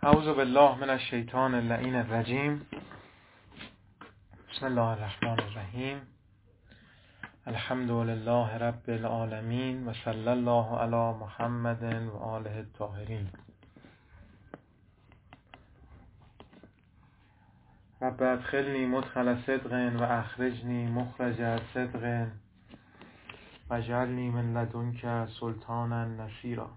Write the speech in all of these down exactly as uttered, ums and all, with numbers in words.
اعوذ بالله من الشیطان اللعین الرجیم. بسم الله الرحمن الرحیم. الحمد لله رب العالمین و صلی الله علی محمد و آله الطاهرین. رب ادخلنی مدخل صدق و اخرجنی مخرج صدق واجعلنی من لدنک سلطانا نصیرا.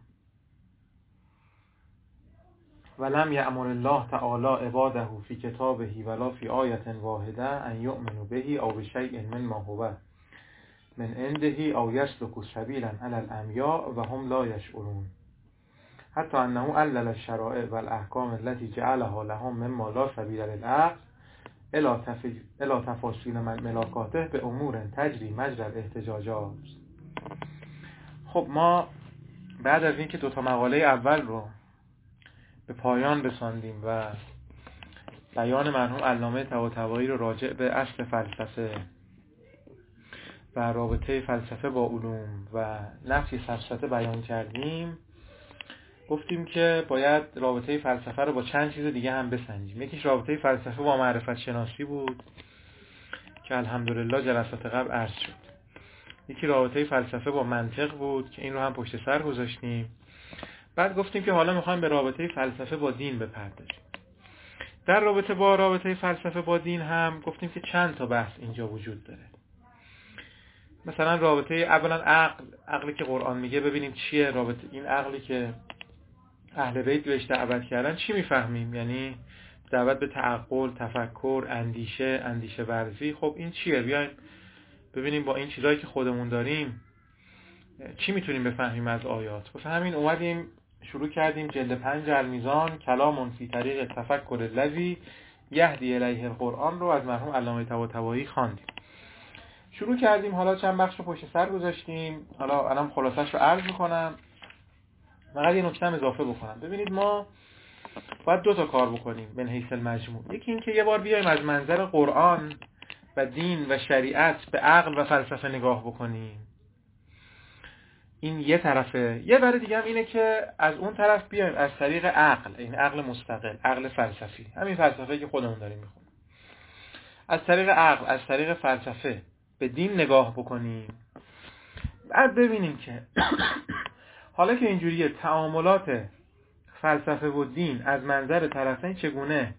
ولم یأمر الله تعالی عباده فی کتابه ولا فی آیة واحده ان یؤمنوا به او بشیء مما هو من عنده او یسلکوا سبیلا علی العمیاء و هم لا یشعرون، حتی انه علل الشرائع والاحکام التي جعلها لهم مما لا سبیل للعقل الی تفاصیل ملاکاته به امور تجری مجرى الاحتجاجات. خب ما بعد از اینکه دو تا مقاله اول رو به پایان رساندیم و بیان مرحوم علامه طباطبایی رو راجع به اصل فلسفه و رابطه فلسفه با علوم و نفی سفسطه بیان کردیم، گفتیم که باید رابطه فلسفه رو با چند چیز دیگه هم بسنجیم. یکیش رابطه فلسفه با معرفت شناسی بود که الحمدلله جلسات قبل عرض شد. یکی رابطه فلسفه با منطق بود که این رو هم پشت سر گذاشتیم. بعد گفتیم که حالا میخوایم به رابطه فلسفه با دین بپردازیم. در رابطه با رابطه فلسفه با دین هم گفتیم که چند تا بحث اینجا وجود داره. مثلا رابطه اولا عقل، عقلی که قرآن میگه ببینیم چیه رابطه این عقلی که اهل بیت بهش دعوت کردن، چی میفهمیم؟ یعنی دعوت به تعقل، تفکر، اندیشه، اندیشه ورزی. خب این چیه؟ بیایم ببینیم با این چیزایی که خودمون داریم چی میتونیم بفهمیم از آیات. واسه همین اومدیم شروع کردیم جلد پنج المیزان کلام فی طریق تفکر الذی یهدی الیه القرآن رو از مرحوم علامه طباطبایی خواندیم. شروع کردیم، حالا چند بخش رو پشت سر گذاشتیم. حالا الان خلاصش رو عرض میکنم. فقط یه نکته اضافه بکنم. ببینید ما باید دو تا کار بکنیم من حیث المجموع. یکی این که یه بار بیایم از منظر قرآن و دین و شریعت به عقل و فلسفه نگاه بکنیم. این یه طرفه. یه بار دیگه هم اینه که از اون طرف بیایم از طریق عقل، این عقل مستقل، عقل فلسفی، همین فلسفه که خودمون داریم میخونیم، از طریق عقل، از طریق فلسفه به دین نگاه بکنیم. بعد ببینیم که حالا که اینجوریه تعاملات فلسفه و دین از منظر طرفین چگونه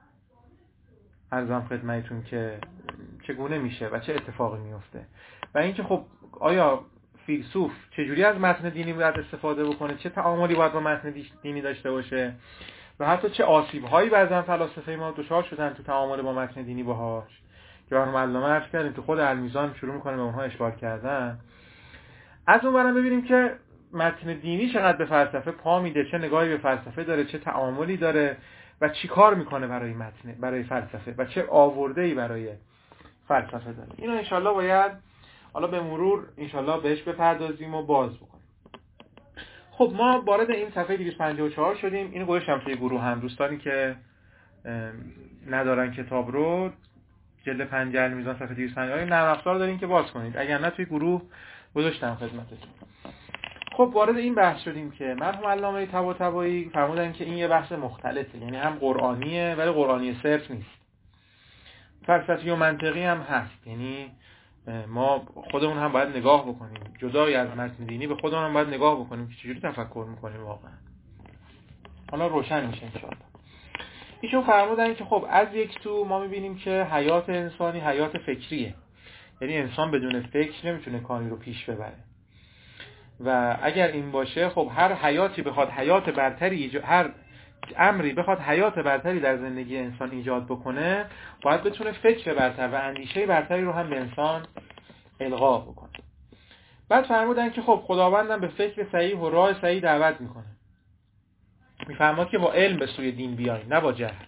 عرضم خدمتتون که چگونه میشه و چه اتفاقی میفته، و اینکه خب آیا فیلسوف چجوری از متن دینی باید استفاده بکنه، چه تعاملی باید با متن دینی داشته باشه، و حتی چه آسیب‌هایی بعضن فلاسفه ما دچار شدن تو تعامل با متن دینی باهاش که مرحوم علامه عرض کردیم تو خود المیزان شروع می‌کنه به اونها اشاره کردن. از اون برم ببینیم که متن دینی چقدر به فلسفه پا میده، چه نگاهی به فلسفه داره، چه تعاملی داره و چی کار میکنه برای متن، برای فلسفه، و چه آورده‌ای برای فلسفه داره. اینو انشالله باید حالا به مرور انشالله بهش بپردازیم و باز بکنیم. خب ما وارد این صفحه دویست و پنجاه و چهار شدیم. اینو گذاشتم توی گروه هم. دوستانی که ندارن کتاب رو، جلد پنج المیزان صفحه دویست و پنجاه نرم افزار دارین که باز کنید، اگر نه توی گروه گذاشتم خدمتتون. خب وارد این بحث شدیم که مرحوم علامه طباطبایی فرمودن که این یه بحث مختلطه، یعنی هم قرآنیه ولی قرآنی صرف نیست، فلسفی و منطقی هم هست. یعنی ما خودمون هم باید نگاه بکنیم، جدای از متن دینی به خودمون هم باید نگاه بکنیم که چجوری تفکر میکنیم واقعا. حالا روشن میشه انشاءالله. ایشون فرمودن که خب از یک تو ما میبینیم که حیات انسانی حیات فکریه، یعنی انسان بدون فکر نمیتونه کاری رو پیش ببره، و اگر این باشه خب هر حیاتی بخواد حیات برتری ایجاد، هر امری بخواد حیات برتری در زندگی انسان ایجاد بکنه، باید بتونه فکر برتر و اندیشه برتری رو هم به انسان القا بکنه. بعد فرمودن که خب خداوندم به فکر صحیح و راه صحیح دعوت میکنه. میفرماد که با علم به سوی دین بیاین، نه با جهل.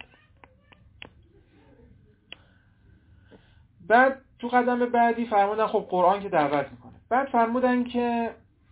بعد تو قدم بعدی فرمودن خب قرآن که دعوت میکنه. بعد فرمودن که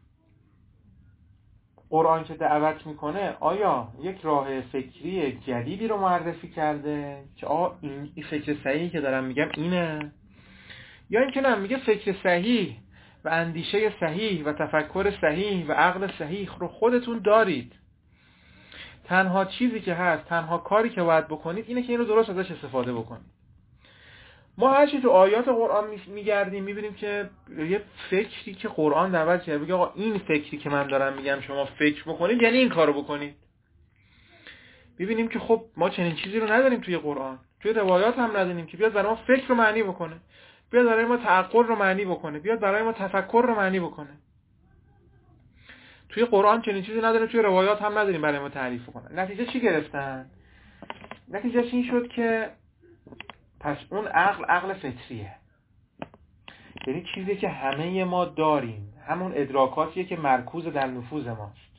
قرآن که دعوت میکنه آیا یک راه فکری جدیدی رو معرفی کرده که آه این فکر صحیحی که دارم میگم اینه، یا اینکه نه میگه فکر صحیح و اندیشه صحیح و تفکر صحیح و عقل صحیح رو خودتون دارید، تنها چیزی که هست، تنها کاری که باید بکنید اینه که اینو درست ازش استفاده بکنید. ما هرچی تو آیات قرآن میگردیم میبینیم که یه فکری که قرآن دعوت کرده بگه آقا این فکری که من دارم میگم شما فکر بکنید یعنی این کارو بکنید. میبینیم که خب ما چنین چیزی رو نداریم توی قرآن، توی روایات هم نداریم که بیاد برای ما فکر رو معنی بکنه، بیاد برای ما تعقل رو معنی بکنه، بیاد برای ما تفکر رو معنی بکنه. توی قرآن چنین چیزی نداریم، توی روایات هم نداریم برای ما تعریف کنه. نتیجه چی گرفتن؟ نتیجه این شد که پس اون عقل عقل فطریه، یعنی چیزی که همه ما داریم، همون ادراکاتیه که مرکوز در نفوذ ماست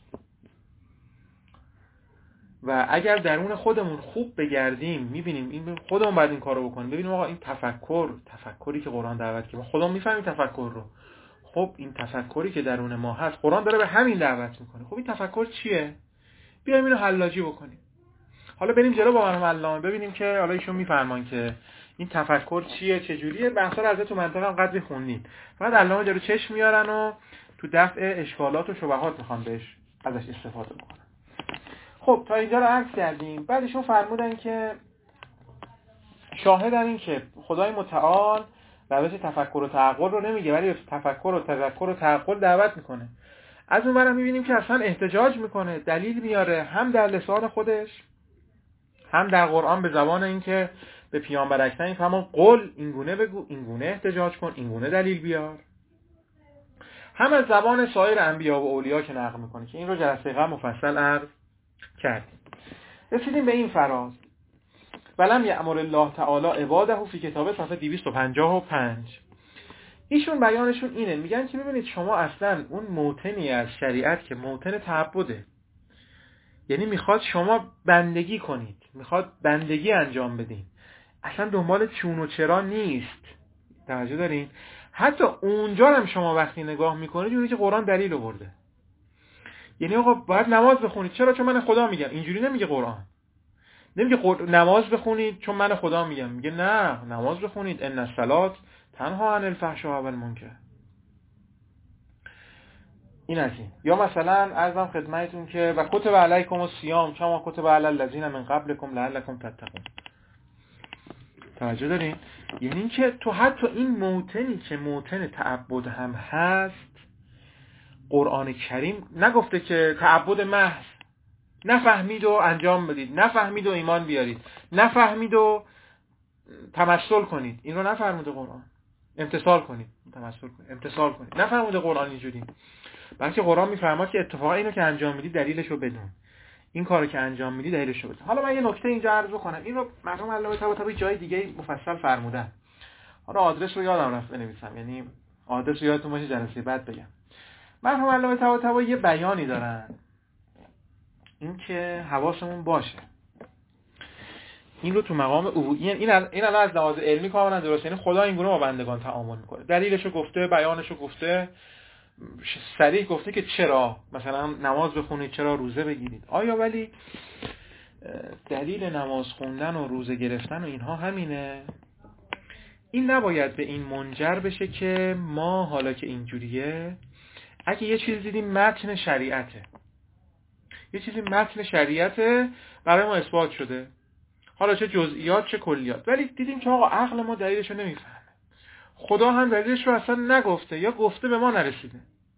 و اگر درون خودمون خوب بگردیم میبینیم این خودمون باید این کارو بکنیم. ببینیم آقا این تفکر، تفکری که قرآن دعوت کرده، خودمون میفهمیم تفکر رو. خب این تفکری که درون ما هست قرآن داره به همین دعوت میکنه. خب این تفکر چیه؟ بیایم اینو حلاجی بکنیم. حالا بریم جلو با مرحوم علامه ببینیم که حالا ایشون میفرمان که این تفکر چیه، چه جوریه. بحثا رو از تو منطقه هم قدری خوندین، فقط علامه جلو چشم میارن و تو دفع اشکالات و شبهات میخوان بهش ازش استفاده بکنن. خب تا اینجا رو عرض کردیم. بعد ایشون فرمودن که شاهدن این که خدای متعال روش تفکر و تعقل رو نمیگه ولی تفکر و تذکر و تعقل دعوت میکنه. از اون برم میبینیم که اصلا احتجاج میکنه، دلیل میاره، هم در لسان خودش هم در قرآن به زبان این که به پیامبر اکرم این فرمان قل اینگونه بگو، اینگونه احتجاج کن، اینگونه دلیل بیار، هم از زبان سایر انبیا و اولیا که نقل میکنه که این رو جلسه قبل مفصل عرض کردیم. رسیدیم به این فراز ولم یأمر الله تعالی عباده فی کتابه صفحه دویست و پنجاه و پنج. ایشون بیانشون اینه، میگن که ببینید شما اصلا اون موطنی از شریعت که موطن تعبده، یعنی میخواد شما بندگی کنید، میخواد بندگی انجام بدین، اصلا دنبال چون و چرا نیست. توجه دارین؟ حتی اونجا هم شما وقتی نگاه میکنید اونی که قرآن دلیل آورده، یعنی آقا باید نماز بخونید، چرا؟ چون من خدا میگم. اینجوری نمیگه قرآن، نمیگه قر... نماز بخونید چون من خدا میگم، میگه نه نماز بخونید ان الصلاه تنها عن الفحشاء و المنکر. این از این. یا مثلا عرضم خدمتتون که و کتب علیکم الصیام کما کتب علی الذین من قبلکم لعلکم تتقون. توجه دارین؟ یعنی این که تو حتی این موطنی که موطن تعبد هم هست، قرآن کریم نگفته که تعبد محض، نفهمید و انجام بدید، نفهمید و ایمان بیارید، نفهمید و تمثل کنید. این رو نفرموده قرآن. امتثال کنید، تمثل کنید، امتثال کنید. نفرموده قرآن اینجوری. بلکه قرآن میفرماد که اتفاقا اینو که انجام میدید دلیلش رو بدون، این کارو که انجام میدید دلیلش رو بدون. حالا من یه نکته اینجا عرض بکنم، این رو مرحوم علامه طباطبایی جای دیگه مفصل فرمودن. حالا آدرس رو یادم رفت بنویسم، یعنی آدرس رو یادتون باشه جلسه بعد بگم. مرحوم علامه طباطبایی یه بیانی دارن، این که حواسمون باشه این رو تو مقام عبودیت، این این الان از لحاظ علمی کاملا درسته، یعنی خدا اینگونه با بندگان تعامل میکنه، دلیلشو گفته، بیانشو گفته، صریح گفته که چرا مثلا نماز بخونید، چرا روزه بگیرید. آیا ولی دلیل نماز خوندن و روزه گرفتن و اینها همینه؟ این نباید به این منجر بشه که ما حالا که اینجوریه، اگه یه چیز دیدیم متن شریعته، یه چیزی متن شریعته برای ما اثبات شده، حالا چه جزئیات چه کلیات، ولی دیدیم که آقا عقل ما دلیلش رو نمیفهمه، خدا هم دلیلش رو اصلا نگفته یا گفته به ما نرسیده،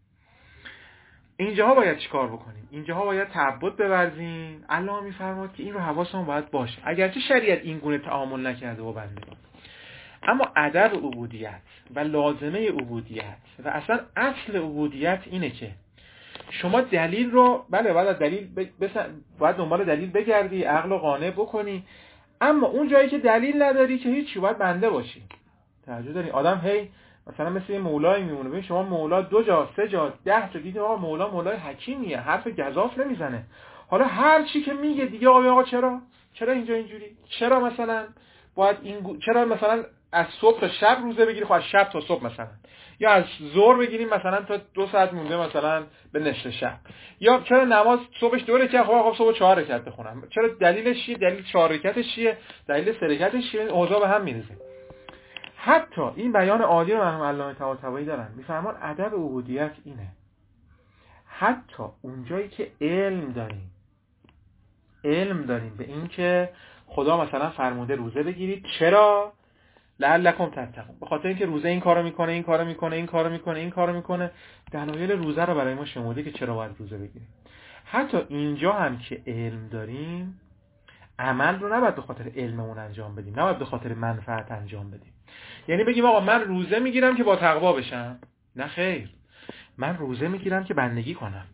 اینجاها باید چیکار بکنیم؟ اینجاها باید تعبد بورزیم. الله میفرماد که این رو حواسمون باید باشه، اگرچه شریعت این گونه تعامل نکرده با بندگان، اما ادب عبودیت و لازمه عبودیت و اصلا اصل عبودیت اینه که شما دلیل رو بله باید دلیل ب... بس... باید دنبال دلیل بگردی، عقل رو قانع بکنی، اما اون جایی که دلیل نداری که هیچی، باید بنده باشی. توجه داری؟ آدم هی مثلا مثل یه مولایی میمونه، ببین شما مولا دو جا سه جا ده جا دیدی آقا مولا مولای حکیمیه، حرف گزاف نمیزنه، حالا هر چی که میگه دیگه آقا آقا چرا چرا اینجا اینجوری، چرا مثلا باید این گو... چرا مثلا از صبح تا شب روزه بگیری، خب از شب تا صبح مثلا، یا از ظهر بگیریم مثلا تا دو ساعت مونده مثلا به نصف شب، یا چرا نماز صبحش دو رکعت، خب آقا صبح چهار رکعت بخونم، چرا دلیلش چیه، دلیل چهار رکعتش چیه، دلیل سه رکعتش چیه، اوضاع به هم میریزه. حتی این بیان عالی رو مرحوم علامه طباطبایی دارن، میفرمان ادب عبودیت اینه، حتی اونجایی که علم داریم، علم داریم به این که خدا مثلا فرموده روزه بگیرید. چرا؟ لعلکم تتقون، به خاطر اینکه روزه این کارو میکنه، این کارو میکنه، این کارو میکنه، این کارو میکنه. دلایل روزه رو برای ما شمرده که چرا باید روزه بگیریم. حتی اینجا هم که علم داریم، عمل رو نباید به خاطر علممون انجام بدیم، نباید به خاطر منفعت انجام بدیم. یعنی بگیم آقا من روزه میگیرم که با تقوا بشم. نه خیر، من روزه میگیرم که بندگی کنم.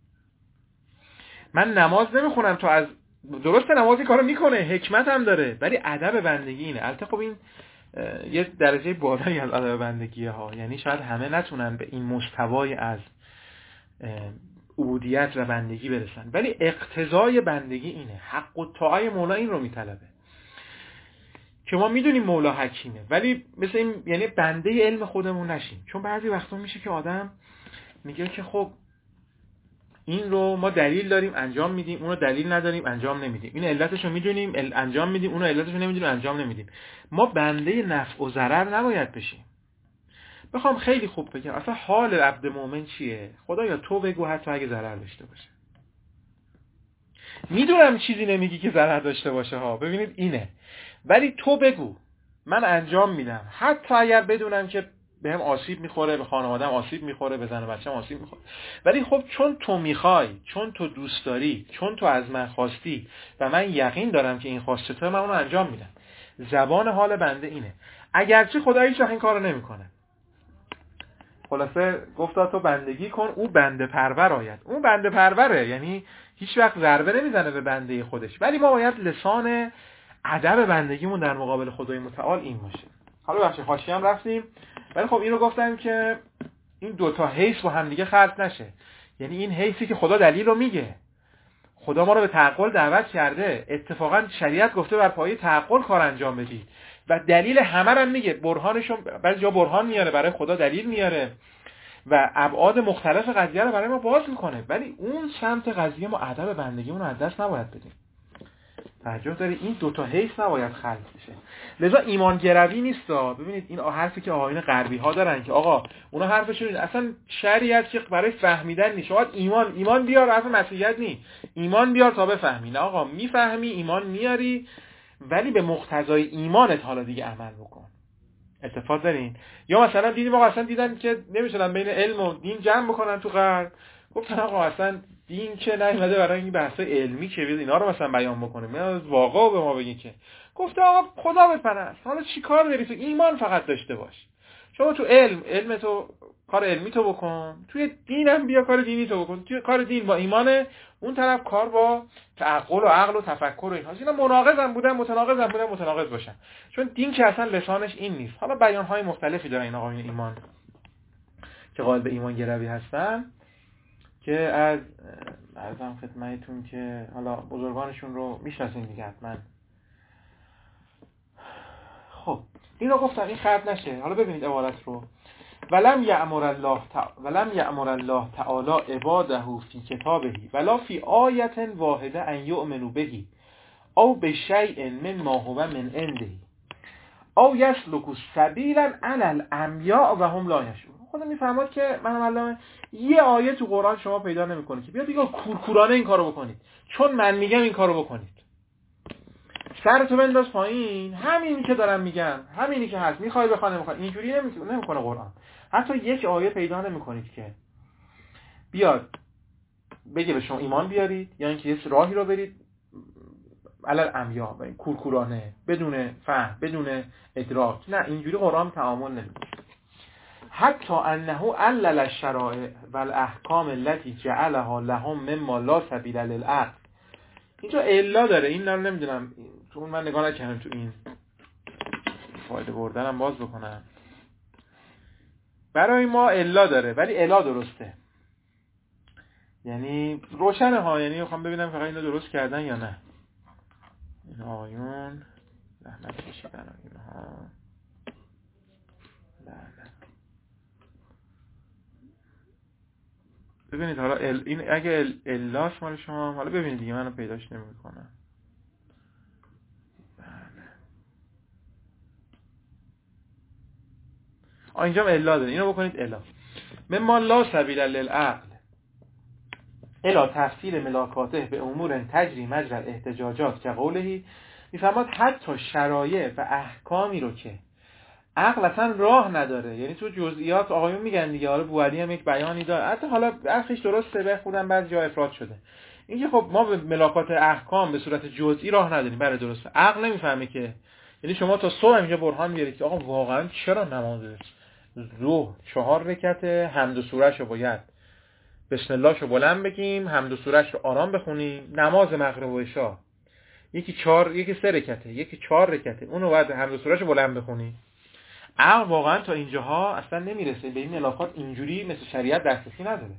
من نماز نمیخونم تو از درسته نمازی کارو میکنه، حکمت هم داره، ولی ادب بندگی اینه. البته خب این یه درجه بالایی از ادب بندگیه ها، یعنی شاید همه نتونن به این مستوای از عبودیت و بندگی برسن، ولی اقتضای بندگی اینه. حق و طاعه مولا این رو میطلبه که ما میدونیم مولا حکیمه، ولی مثل این یعنی بنده علم خودمون نشیم. چون بعضی وقتا میشه که آدم میگه که خب این رو ما دلیل داریم انجام میدیم، اون رو دلیل نداریم انجام نمیدیم. این علتش رو میدونیم انجام میدیم، اون رو علتش رو نمیدونیم انجام نمیدیم. ما بنده نفع و ضرر نباید بشیم. بخوام خیلی خوب بگم اصلا حال عبد مومن چیه؟ خدایا تو بگو حتی اگه ضرر داشته باشه. میدونم چیزی نمیگی که ضرر داشته باشه ها، ببینید اینه، ولی تو بگو من انجام میدم حتی اگر بدونم که بهم آسیب میخوره، به خانواده‌ام آسیب میخوره، به زن و بچه‌م آسیب میخوره، ولی خب چون تو میخوای، چون تو دوست داری، چون تو از من خواستی و من یقین دارم که این خواسته تو، من اون رو انجام میدم. زبان حال بنده اینه، اگرچه خدا هیچ وقت این کارو نمیکنه. خلاصه گفتا تو بندگی کن او بنده پرور آید. اون بنده پروره، یعنی هیچ وقت ضربه نمیزنه به بنده خودش، ولی ما باید لسان ادب بندگیمون در مقابل خدای متعال این باشه. حالا بخش حاشیه هم رفتیم، ولی خب اینو گفتم که این دوتا حیث با هم دیگه خلط نشه. یعنی این حیثی که خدا دلیل رو میگه، خدا ما رو به تعقل دعوت کرده، اتفاقا شریعت گفته بر پایه تعقل کار انجام بدید و دلیل همه رو میگه، برهانشون بعضی جا برهان میاره، برای خدا دلیل میاره و ابعاد مختلف قضیه رو برای ما باز میکنه، ولی اون سمت قضیه ما ادب بندگیمون رو از دست نباید بدیم. توجه داری؟ این دوتا حیث نباید خلط بشه. لذا ایمان گروی نیست. ببینید این حرفی که آیین غربی ها دارن که آقا اونا حرفشون اصلا شریعت که برای فهمیدن نیست، شما ایمان ایمان بیار، حرف مسیحیت نیست، ایمان بیار تا بفهمی. نه آقا، میفهمی ایمان میاری، ولی به مقتضای ایمانت حالا دیگه عمل بکن. اتفاق دارین؟ یا مثلا دیدیم آقا اصلا دیدن که نمیشدن بین علم و دین جمع بکنن تو غرب، گفتن آقا اصلا دین که نیومده برای این بحث علمی که بیاد اینا رو مثلا بیان بکنه، ما از واقعا به ما بگین که گفته آقا خدا بپرست، حالا چیکار داری تو ایمان فقط داشته باش. شما تو علم علم تو کار علمی تو بکن، توی دینم بیا کار دینی تو بکن. توی کار دین با ایمان، اون طرف کار با تعقل و عقل و تفکر و اینها. اینا مناقض بودن، متناقض بودن، متناقض باشن، چون دین که اصلا لسانش این نیست. حالا بیان‌های مختلفی دارن این آقایون ایمان که قائل به ایمان گروی هستن، که از عرضم خدمتتون که حالا بزرگانشون رو میشناسین دیگه حتما. خب این رو گفتم این خرد نشه. حالا ببینید عبارت رو، ولم یأمر الله تعالی ولم یأمر الله تعالی عباده فی کتابه ولا فی آیه واحده ان یؤمنوا به او بشیء مما هو من عنده او یسلکوا سبیلا علی العمیاء و هم لا یشعرون. خدا میفرماد که من علامه یه آیه تو قرآن شما پیدا نمی‌کنید که بیاد دیگه کورکورانه این کارو بکنید، چون من میگم این کارو بکنید. سرتو بنداز پایین، همین که دارم میگم، همینی که هست، میخوای بخوای نمیخوای، اینجوری نمیکنه نمیکنه قرآن. حتی یک آیه پیدا نمی‌کنید که بیاد بگه به شما ایمان بیارید یا اینکه یه راهی رو برید علل عمیاء و کورکورانه بدون فهم بدون ادراک. نه، اینجوری قرآن تعامل نمی‌کنه. حتی انه علل الشرائع والاحکام التي جعلها لهم مما لا سبیل للعقل. اینجا الا داره، این رو نمیدونم تو اون من نگاه نکردم، تو این فایده بردنم باز بکنم. برای ما الا داره، ولی الا درسته، یعنی روشنه ها، یعنی میخوام ببینم فقط اینو درست کردن یا نه. این آیون رحمت کشیدن اینها ببینید. حالا ال... این اگه ال... الاس مال شما، حالا ببینید دیگه منو پیداش نمی‌کنم. آ اینجا الا داره، اینو بکنید الا. مما لا سبیل للعقل الا تفصیل ملاکاته به امور تجری مجرى الاحتجاجات که قولهی میفهمد حتی شرایع و احکامی رو که عقل اصلا راه نداره، یعنی تو جزئیات آقایون میگن دیگه، حالا بوعلی هم یک بیانی داره، حتی حالا برخیش درسته به خودم بعضی جا افراد شده، اینکه خب ما به ملاکات احکام به صورت جزئی راه نداریم. بله درسته، عقل نمیفهمه که، یعنی شما تا صبح اینجا برهان میارید که آقا واقعا چرا نماز ظهر چهار رکعته حمد و سورهشو باید بسم اللهشو بلند بگیم، حمد و سورهش رو آرام بخونیم، نماز مغرب و عشا یکی چهار یکی سه رکعته یکی چهار رکعته اونو بعد حمد و سورهشو بلند بخونیم. عقل واقعا تا اینجاها اصلا نمیرسه، به این ملاکات اینجوری مثل شریعت دسترسی نداره.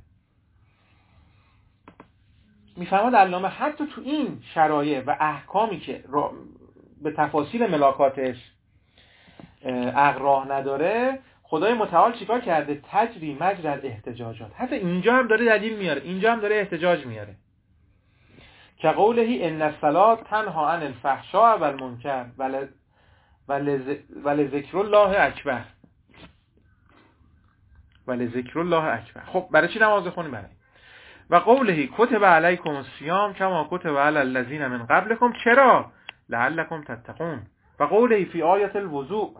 میفهمد علامه حتی تو این شرایع و احکامی که به تفاصیل ملاکاتش عقل راه نداره، خدای متعال چیکار کرده؟ تجری مجرى الاحتجاجات. حتی اینجا هم داره دلیل میاره، اینجا هم داره احتجاج میاره که قولهی ان الصلاة تنها عن الفحشاء و المنکر ولی ذکر الله اکبر ولی ذکر الله اکبر. خب برای چی نماز بخونیم؟ برای و قولهی کتب علیکم الصیام کما کتب علی الذین من قبلکم چرا لعلکم تتقون. و قولهی فی آیه الوضوء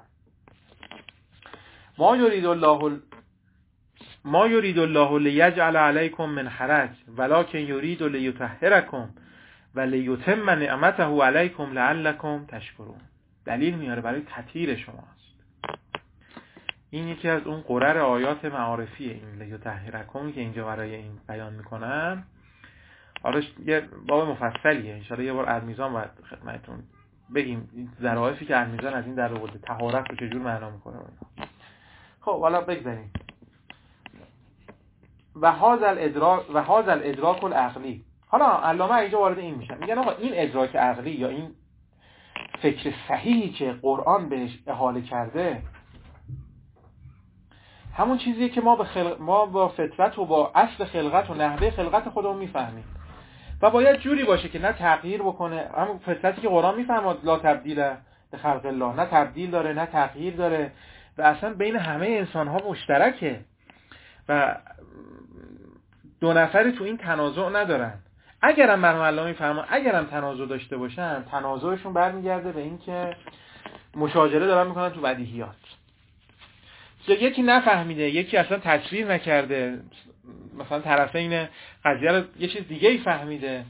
ما یرید الله ما یرید الله لیجعل علیکم من حرج ولکن یرید لیطهرکم و لیتم نعمته علیکم لعلکم تشکرون. دلیل میاره برای تطهیر شماست. این یکی از اون قرر آیات معارفی این لیطهرکم که اینجا برای این بیان میکنم. حالا یه باب مفصلیه، ان شاءالله یه بار المیزان باید خدمتتون بگیم ظرافی که المیزان از این در آورده، طهارت رو چجور معنا میکنه. خب حالا بگذاریم. و هذا الادراک و هذا الادراک العقلی. حالا علامه اینجا وارد این میشه، میگن آقا این ادراک عقلی یا این فکر صحیحی که قرآن بهش احاله کرده همون چیزیه که ما با خلق... ما با فطرت و با اصل خلقت و نحوه خلقت خودمون میفهمیم و باید جوری باشه که نه تغییر بکنه. همون فطرتی که قرآن میفهمه لا تبدیل به خلق الله، نه تبدیل داره نه تغییر داره و اصلا بین همه انسان ها مشترکه و دو نفری تو این تنازع ندارن. اگرم مرحوم علامه میفهمن اگرم تنازع داشته باشن، تنازعشون برمیگرده به این که مشاجره دارن میکنن تو بدیهیات، یا یکی نفهمیده یکی اصلا تصویر نکرده، مثلا طرفین قضیه رو یه چیز دیگه ای فهمیده.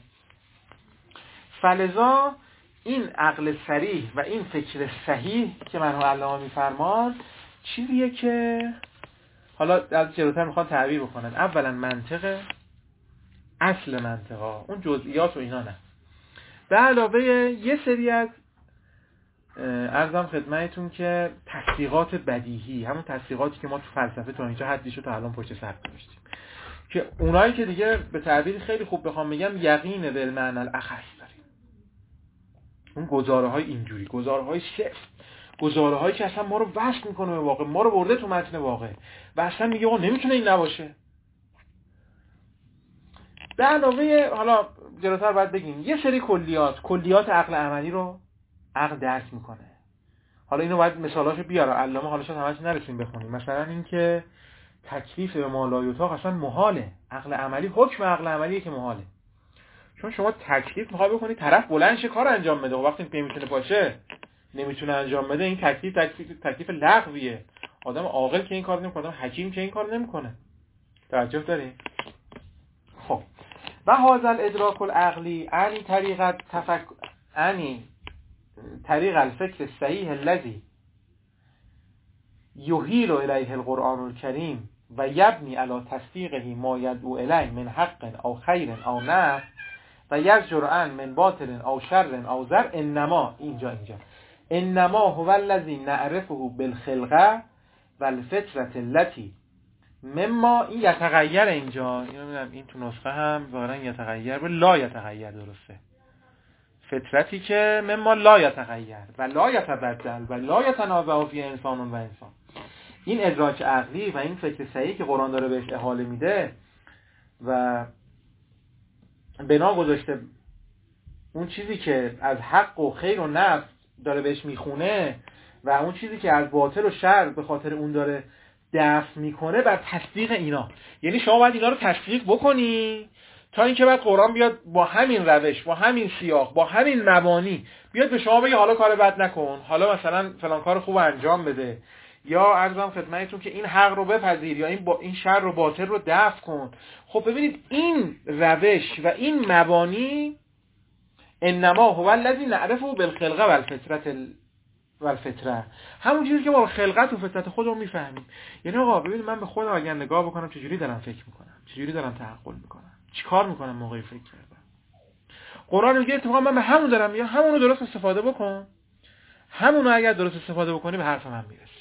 فلذا این عقل صریح و این فکر صحیح که مرحوم علامه میفرمان چیزیه که حالا از جلوتر میخوان تعبیر بکنن. اولا منطقه، اصل منطقه، اون جزئیات و اینا نه. به علاوه یه سری از عرضم خدمتتون که تصدیقات بدیهی، همون تصدیقاتی که ما تو فلسفه تا اینجا حدیشو تا الان پشت سر گذاشتیم، که اونایی که دیگه به تعبیر خیلی خوب بخوام بگم یقین بالمعنی الاخص داریم. اون گزاره های اینجوری، گزاره های صفر، گزاره هایی که اصلا ما رو وصل میکنه به واقع، ما رو برده تو متن واقع و اصلا میگه آقا نمیتونه این نباشه. به علاوه حالا جلوتر باید بگیم یه سری کلیات، کلیات عقل عملی رو عقل درک میکنه. حالا اینو باید مثالاشو بیاره علامه، حالا شاید همش نرسیم بخونیم. مثلا این که تکلیف به ما لا یطاق اصلا محاله، عقل عملی حکم عقل عملیه که محاله. چون شما تکلیف میخوای بکنی طرف بلند شه کار انجام بده و وقتی که نمیتونه باشه نمیتونه انجام بده، این تکلیف تکلیف تکلیف لغویه. آدم عاقل که این کارو نمیکنه، آدم حکیم که این کارو نمیکنه. توجه دارین؟ خب و هذا الادراک العقلی انی طریقت تفکر انی طریق الفکر الصحیح الذی یحیل الیه القرآن الکریم و یبنی علی تصدیقه ما یدعو الیه من حق او خیر او نفع و یزجر عن من باطل او شر او ضر. انما اینجا اینجا انما هو الذی نعرفه بالخلقه والفطرة التي مما این یتغیر اینجا، اینو میگم این تو نسخه هم ظاهرا یتغیر به لا یتغیر درسته. فطرتی که مما لا یتغیر و لا یتبدل و لا یتنازع فی انسان و انسان. این ادراک عقلی و این فکر صحیح که قرآن داره بهش احاله میده و بنا گذاشته اون چیزی که از حق و خیر و نفع داره بهش میخونه و اون چیزی که از باطل و شر به خاطر اون داره دفع میکنه بر تصدیق اینا. یعنی شما باید اینا رو تصدیق بکنی تا اینکه بعد قرآن بیاد با همین روش، با همین سیاق، با همین مبانی بیاد به شما بگه حالا کار بد نکن، حالا مثلا فلان کار خوب انجام بده، یا عرضم خدمتتون که این حق رو بپذیر، یا این با این شر و باطل رو دفع کن. خب ببینید این روش و این مبانی انما هو الذی نعرفه بالخلقه والفطرة والفطره، همون چیزی که با خلقت و فطرت خودمون میفهمیم. یعنی آقا ببینید من به خودم اگر نگاه بکنم چجوری دارم فکر میکنم، چجوری دارم تعقل میکنم، چیکار میکنم موقعی فکر کردم. قرآن میگه اتفاقا من به همون دارم میگم، همون رو درست استفاده بکن، همون رو اگر درست استفاده بکنی به حرف من میرسی.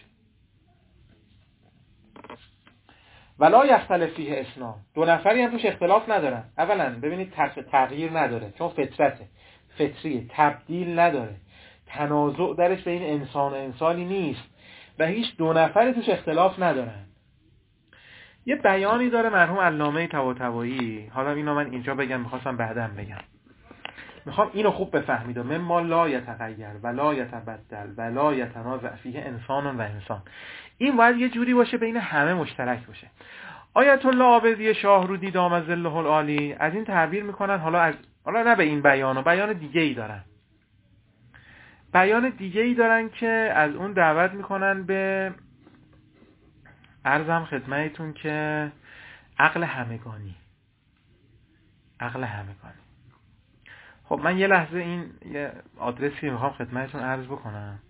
ولا یختلف فیه اثنان، دو نفری هم توش اختلاف ندارن. اولا ببینید تغییر نداره چون فطرته، فطریه، تبدیل نداره، تنازع درش به این انسان و انسانی نیست و هیچ دو نفری توش اختلاف ندارن. یه بیانی داره مرحوم علامه طباطبایی، حالا اینو من اینجا بگم میخواستم بعداً بگم، میخوام اینو خوب بفهمید. و مما لا یتغیر ولا یتبدل ولا یتنازع فیه انسان و انسان، این باید یه جوری باشه بین همه مشترک باشه. آیت الله عابدی شاهرودی دام ظله العالی از این تعبیر میکنن، حالا از حالا نه به این بیان و بیان دیگه ای دارن، بیان دیگه ای دارن که از اون دعوت میکنن به عرضم خدمتتون که عقل همگانی، عقل همگانی. خب من یه لحظه این یه آدرسی میخوام خدمتتون عرض بکنم.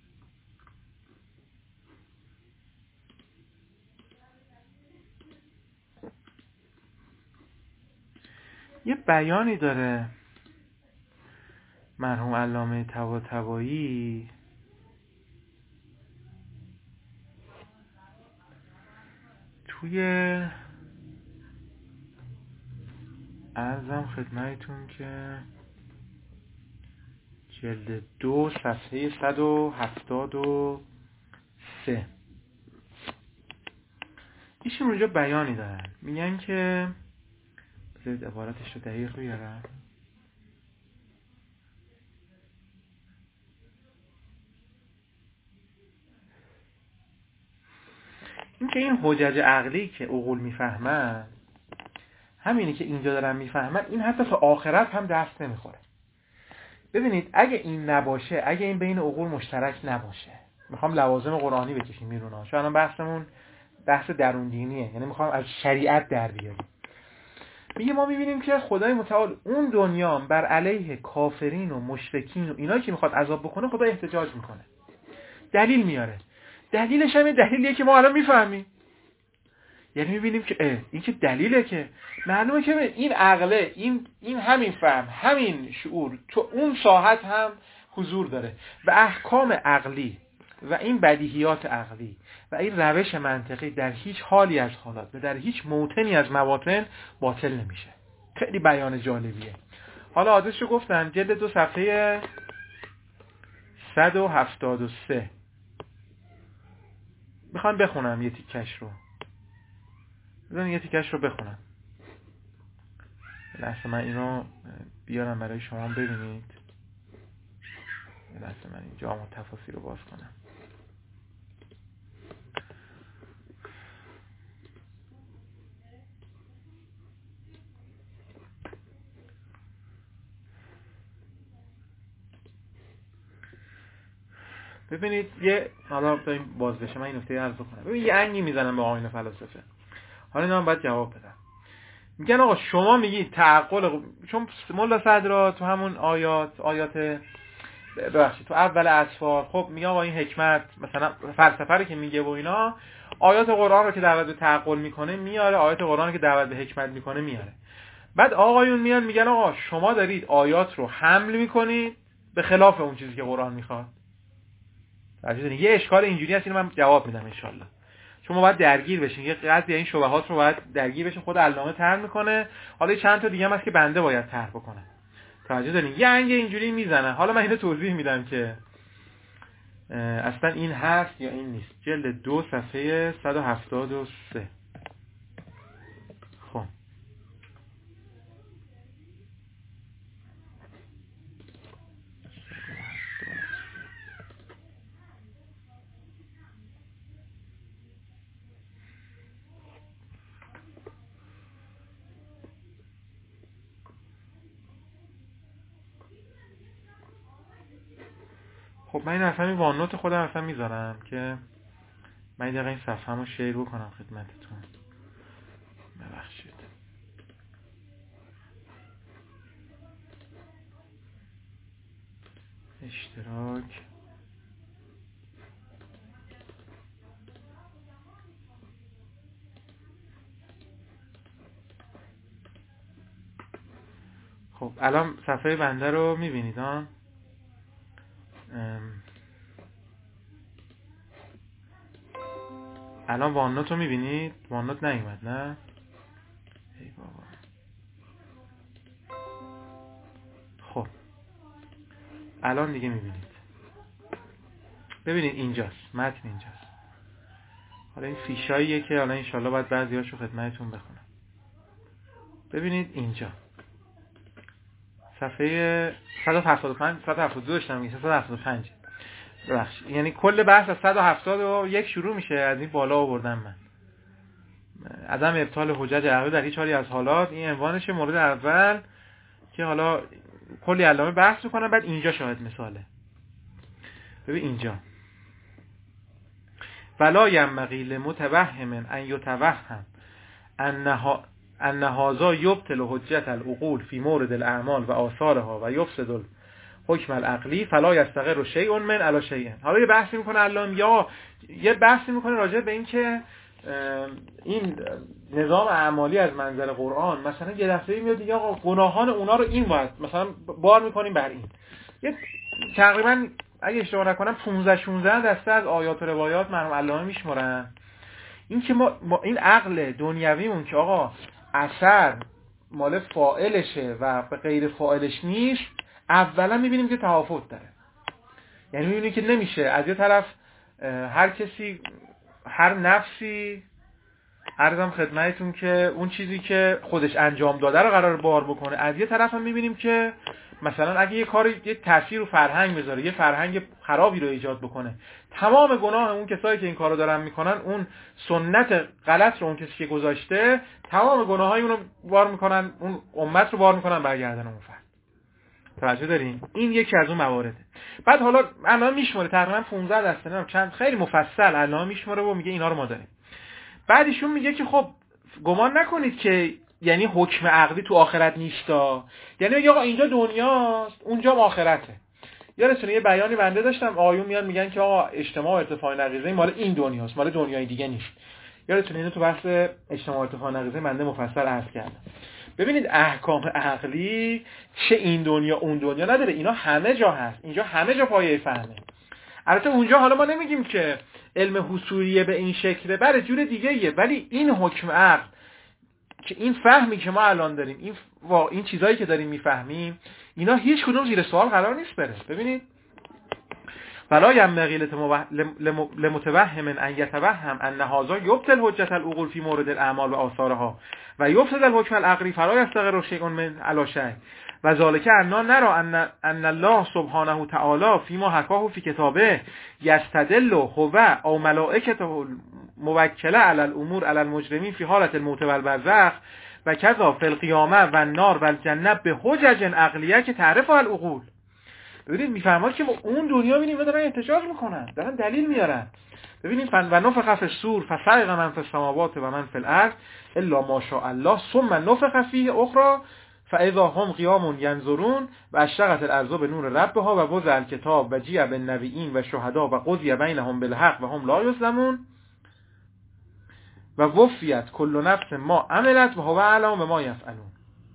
یه بیانی داره مرحوم علامه طباطبایی توی عرضم خدمتتون که جلد دو صفحه صد و هفتاد و سه ایشون اونجا بیانی دارن، میگن که بذارید عبارتش رو دقیق بیارم. این که این حجج عقلی که عقول میفهمن، همینی که اینجا دارن میفهمن، این حتی تا آخرت هم دست نمیخوره. ببینید اگه این نباشه، اگه این بین عقول مشترک نباشه، میخوام لوازم قرآنی بکشیم بیرون ها، چون الان بحثمون بحث درون دینیه، یعنی میخوام از شریعت در بیاریم. میگه ما میبینیم که خدای متعال اون دنیا بر علیه کافرین و مشرکین و اینا که میخواد عذاب بکنه خدا احتجاج میکنه، دلیل میاره. دلیلش هم دلیلیه که ما الان میفهمیم. یعنی میبینیم که اه این که دلیله که معلومه که این عقله، این این همین فهم، همین شعور تو اون ساحت هم حضور داره و احکام عقلی و این بدیهیات عقلی و این روش منطقی در هیچ حالی از حالات و در هیچ موطنی از مواطن باطل نمیشه. خیلی بیان جالبیه. حالا آدرسشو گفتم، جلد دو صفحه صد و هفتاد و سه. میخوام بخونم یه تیکش رو، بذارین یه تیکش رو بخونم. لحظه من اینو بیارم برای شما ببینید. لحظه من اینجا هم تفاصیل رو باز کنم. ببینید یه حالا تا این باز بشه من این نکته عرض کنم. ببین یه انگی میزنم به آیین فلاسفه. حالا اینا هم باید جواب بدم. میگن آقا شما میگید تعقل، چون مولا صدرا تو همون آیات آیات ببخشید تو اول اصفار خب میگه آقا این حکمت مثلا فلسفه رو که میگه و اینا، آیات قرآن رو که دعوت به تعقل میکنه میاره، آیات قرآن رو که دعوت به حکمت میکنه میاره. بعد آقایون میان میگن آقا شما دارید آیات رو حمل میکنید به خلاف اون چیزی که قرآن میخواد. یه اشکال اینجوری هست، اینو من جواب میدم ان شاءالله، چون ما باید درگیر بشیم. یه قضیه این شبهات رو باید درگیر بشیم، خود علامه طرح میکنه، حالا چند تا دیگه هم هست که بنده باید طرح بکنم. توجه دارین؟ یه انگ اینجوری میزنه. حالا من اینو توضیح میدم که اصلا این هست یا این نیست. جلد دو صفحه صد و هفتاد و سه. خب خب من این اصلا این وانوت خودم اصلا میذارم که من دقیقا این صفحه رو شیر بکنم خدمتتون. ببخشید. اشتراک خب الان صفحه بنده رو میبینید ها؟ الان وانوت رو میبینید؟ وانوت نیومد نه؟ ای بابا. خب الان دیگه میبینید. ببینید اینجاست، متن اینجاست. حالا این فیشاییه که حالا انشالله باید بعضی هاشو خدمتتون بخونم. ببینید اینجا صفحه صد و هفتاد و پنج صد و هفتاد و دو داشتم میگه صد و هفتاد و پنج ببخشید، یعنی کل بحث از صد و هفتاد و یک شروع میشه. از این بالا آوردم من عدم ابطال حجج عقلی در هیچ حالی از حالات. این عنوانشه، مورد اول که حالا کلی علامه بحث میکنم. بعد اینجا شاهد مثاله. ببین اینجا ولا ينبغي لمتوهم ان يتوهم انها ان هذا يبطل حجت العقول في مورد الاعمال و آثارها و يفسد الحكم العقلی فلا يستقر شيء من على شيء. حالا یه بحثی میکنه علامه، یا یه بحثی میکنه راجع به این که این نظام اعمالی از منظر قرآن مثلا یه دفعه میاد دیگه آقا گناهان اونا رو این باید مثلا بار میکنیم بر این. یه تقریبا اگه اشتباه نکنم پانزده شانزده دسته از آیات و روایات مرحوم علامه میشمارن. این که ما, ما این عقل دنیویمون که آقا اثر مال فاعلشه و به غیر فاعلش نیست، اولا میبینیم که تفاوت داره. یعنی میبینیم که نمیشه از یه طرف هر کسی هر نفسی عرضم خدمتتون که اون چیزی که خودش انجام داده رو قرار بار بکنه، از یه طرف هم میبینیم که مثلا اگه یه کاری یه تاثیر رو فرهنگ بذاره، یه فرهنگ خرابی رو ایجاد بکنه، تمام گناه اون کسایی که این کارو دارن میکنن، اون سنت غلط رو اون کسی که گذاشته، تمام گناهای اون رو بار میکنن، اون امت رو بار میکنن برگردن اون فرد. توجه دارین؟ این یکی از اون موارده. بعد حالا الان میشماره تقریبا پانزده دسته، نه چند خیلی مفصل الان میشماره و میگه اینا رو ما داریم. بعد ایشون میگه که خب گمان نکنید که یعنی حکم عقلی تو آخرت نیستا، یعنی میگه آقا اینجا دنیاست اونجا آخرته. یادتونه یه بیانی بنده داشتم، آقایون میان میگن که آقا اجتماع و ارتفاع نقیضه مال این دنیاست، مال دنیای دیگه نیست. یادتونه اینو تو بحث اجتماع و ارتفاع نقیضه بنده مفصل عرض کردم. ببینید احکام عقلی چه این دنیا اون دنیا نداره، اینا همه جا هست. اینجا همه جا پایه فهمه. البته اونجا حالا ما نمیگیم که علم حصولیه به این شکله، بله جور دیگه ایه، ولی این حکم عقل که این فهمی که ما الان داریم، این وا این چیزایی که داریم میفهمیم، اینا هیچ کدوم زیر سوال قرار نیست بره. ببینید ولا ينبغي لمتوهم ان يتوهم ان هذا يبطل حجت العقول في مورد الاعمال و آثارها و يفسد الحكم العقلی فلا يستقر شيء من على شيء و ذلك انا نرى ان ان الله سبحانه تعالى فيما حكاه في كتابه يستدل هو او ملائكته الموكله على الامور على المجرمين في حالة الموت والبرزخ و كذا في القيامه و النار و الجنه بحجج عقلیه که تعرفها العقول. ببینید میفهمید که اون دنیا ببینید دارن احتجاج میکنن، دارن دلیل میارن. ببینید فن و نفخ فی الصور فصعق من فی السماوات و من فی الارض الا ما شاء الله ثم نفخ فیه اخرى فاذا هم قیام ینظرون و اشرقت الارض بنور ربها و وضع الکتاب و جیء بالنبیین و شهدا و قضی بینهم بالحق و هم لا یظلمون و وفیت کل نفس ما عملت و هو اعلم بما یفعلون.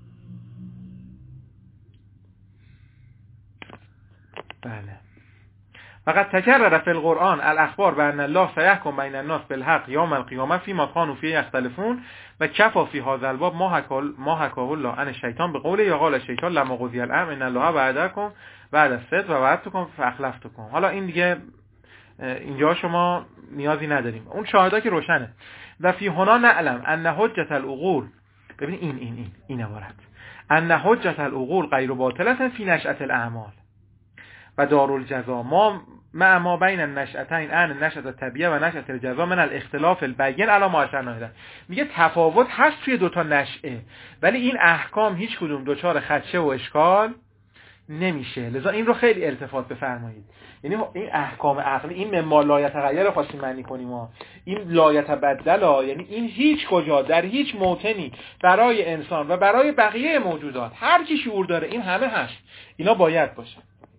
بله. فقط تکرر فی القرآن الاخبار بان الله سيحكم بین الناس بالحق یوم القیامه فيما كانوا فيه يختلفون و کفى فی هذا الباب ما حكى ما حكاه الله عن الشیطان بقوله یا قال الشیطان لما قضی الامر ان الله وعدكم بعد الصدق و وعدتكم فاخلفتكم. حالا این دیگه اینجا شما نیازی نداریم، اون شاهدا که روشنه. و فی هنا نعلم ان حجت العقول، ببین این این این این عبارت ان حجت العقول غیر باطله فی نشأة الاعمال و دارالجزا ما مع ما بین النشأتین ان نشأة الطبیعه و نشأة الجزا من الاختلاف البین علی ما اشرنا. میگه تفاوت هست توی دوتا نشأه، ولی این احکام هیچ کدوم دوچار خدشه و اشکال نمیشه. لذا این رو خیلی التفات بفرمایید. یعنی این احکام عقلی، این مما لا یتغیر رو خواستیم معنی کنیم ها. این لا یتبدل ها، یعنی این هیچ کجا در هیچ موطنی برای انسان و برای بقیه موجودات هر کی شعور داره این همه هست، اینا باید باشه.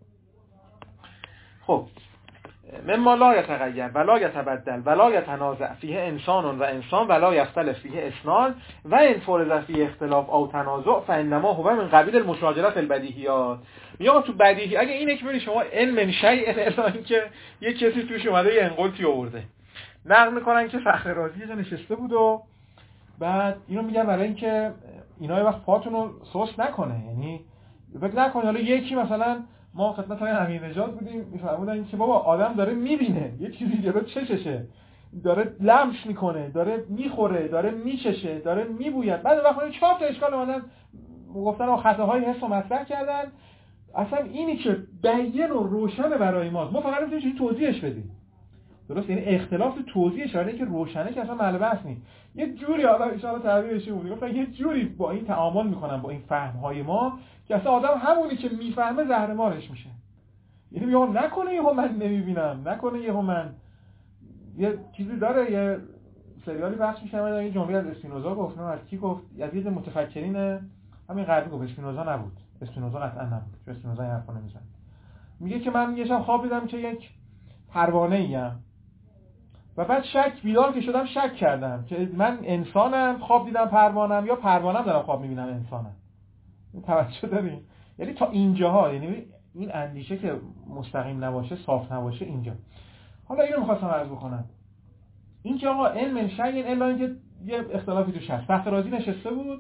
خب مما لا یتغیر ولا یتبدل ولا یتنازع فیه انسان و انسان ولا یختلف فیه اثنان و ان فرض فیه اختلاف او تنازع فانما هو من قبیل المشاجره فی البدیهیات. یا تو بدیهی اگه اینه که ببینید شما علم من شیء الا اینکه یک کسی توش اومده یه انقلتی آورده، نقل میکنن که فخر رازی یه جا نشسته بود و بعد اینو میگن برای اینکه اینا یه وقت پاتون رو سوس نکنه، یعنی فکر نکنید حالا یکی مثلا ما خدمت های امیر نژاد بودیم میفهمونن که بابا آدم داره میبینه یه چیزی جلو چششه، داره لمس میکنه، داره میخوره، داره میچشه، داره میبوید. بعد وقتی چهار تا اشکال اومدن گفتن و خطاهای حس رو مطرح کردن، اصلا اینی که بیان و روشن برای ماست، ما فقط میتونیم چیزی توضیحش بدیم. درست؟ یعنی اختلاف توضیحش برای اینکه روشنه که اصلا معلومه بحث نیست. یه جوری حالا ان شاء الله تعبیرش میگم، گفتن یه جوری با این تعامل میکنن با این فهم‌های ما که اصلا آدم همونی که میفهمه زهر مارش میشه. یعنی میگم نکنه یهو من نمیبینم، نکنه یهو من یه چیزی داره، یه سریالی بخش میشه من یه جمله از اسپینوزا گفت، نه از کی گفت؟ از یه متفکرین همین غربی گفت، اسپینوزا نبود، اسپینوزا قطعا نبود چون اسپینوزا این حرفا نمیزنه. میگه که من یه شب خواب دیدم که یک پروانه ایم و بعد شک بیدار که شدم شک کردم که من انسانم خواب دیدم پروانم یا پروانم دارم خواب میبینم انسانم. توجه دارین؟ یعنی تا اینجاها، یعنی این اندیشه که مستقیم نباشه، صاف نباشه اینجا. حالا اینو می‌خواستم عرض بکنم، این که آقا علم شیء الا اینکه یه اختلافی توش هست. فخر رازی نشسته بود،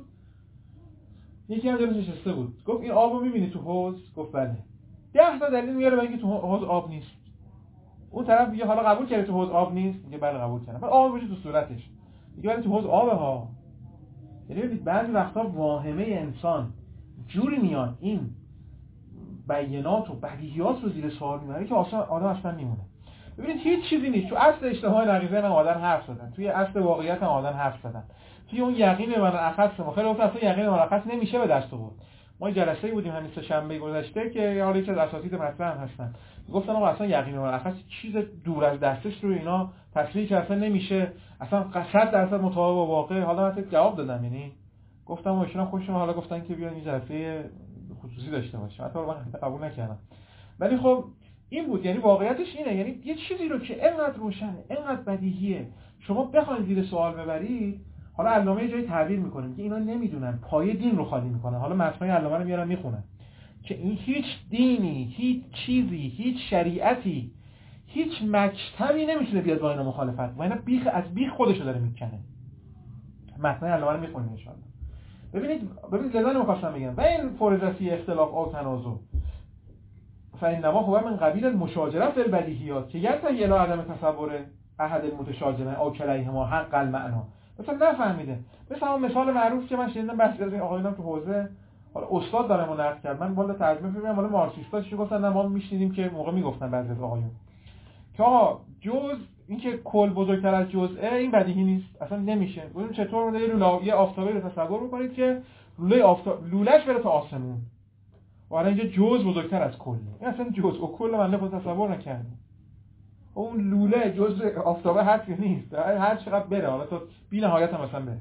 یکی هم جلوش نشسته بود، گفت این آبو می‌بینی تو حوض؟ گفت بله. ده تا دلیل میاره برای اینکه تو حوض آب نیست. اون طرف میگه حالا قبول کردی تو حوض آب نیست؟ میگه بله قبول کردم. بعد آب بشه تو صورتش، میگه ولی تو حوض آبه ها. یعنی بعضی وقتا واهمه انسان جوری میاد این بیانات و بدیهیات رو زیر سوال میبره که اصلا آدم اصلا میمونه. ببینید هیچ چیزی نیست. تو اصل اجتماع نقیضه هم آدم حرف زدن، توی اصل واقعیت هم آدم حرف زدن، توی اون یقین من اخص ما خیلی وقت اصلا یقین من اخص نمیشه به دست آورد. ما جلسه‌ای بودیم همین سه شنبه گذشته که حالا یکی از اساتید مطرح هستن گفتن آقا اصلا یقین من اخص چیز دور از دستش رو اینا تصریح که اصلا نمیشه، اصلا صد درصد مطابق با واقع. حالا من جواب دادم، یعنی گفتم ایشون خوشم، حالا گفتن که بیاین این جلسه خصوصی داشته باشیم، حتی من قبول نکردم. ولی خب این بود، یعنی واقعیتش اینه، یعنی یه چیزی رو که اینقدر روشنه، اینقدر بدیهیه، شما بخواید زیر سوال ببرید. حالا علامه جایی تعبیر میکنه که اینا نمیدونن، پای دین رو خالی میکنن. حالا متن علامه رو میارن میخونن که این هیچ دینی، هیچ چیزی، هیچ شریعتی، هیچ مکتبی نمیتونه بیاد با اینا مخالفت. و اینا بیخ از بیخ خودشو داره میکنه. متن علامه رو میخونید ان شاء الله. ببینید ببینید لذا نمیخواستم بگم و این فرضی اختلاف او تنازع فانما هو من قبیل المشاجره فی البدیهیات که یعنی الی عدم تصور احد المتشاجرین او کلیهما حق المعنا. مثلا نفهمیده، مثلا مثال معروف که من شنیدم بحث از این آقایونم تو حوزه، حالا استاد داره ما نقد کرد، من والا ترجمه فهمیدم، حالا مارکسیستاش گفتن نه ما میشنیدیم که موقع میگفتن بعضی از آقایون که آقا جز اینکه کل بزرگتر از جزئه این بدیهی نیست، اصلا نمیشه. ببین چطور میاد لوله یه آفتابی رو تصور می‌کنید که لوله آفتاب لولهش بره تا آسمون، و الان اینجا جزء بزرگتر از کله. این اصلا جزء و کل من خود تصور نکردم. اون لوله جزء آفتابه هست یا نیست؟ هر چقدر بره، حالا تا بی نهایت هم مثلا بره.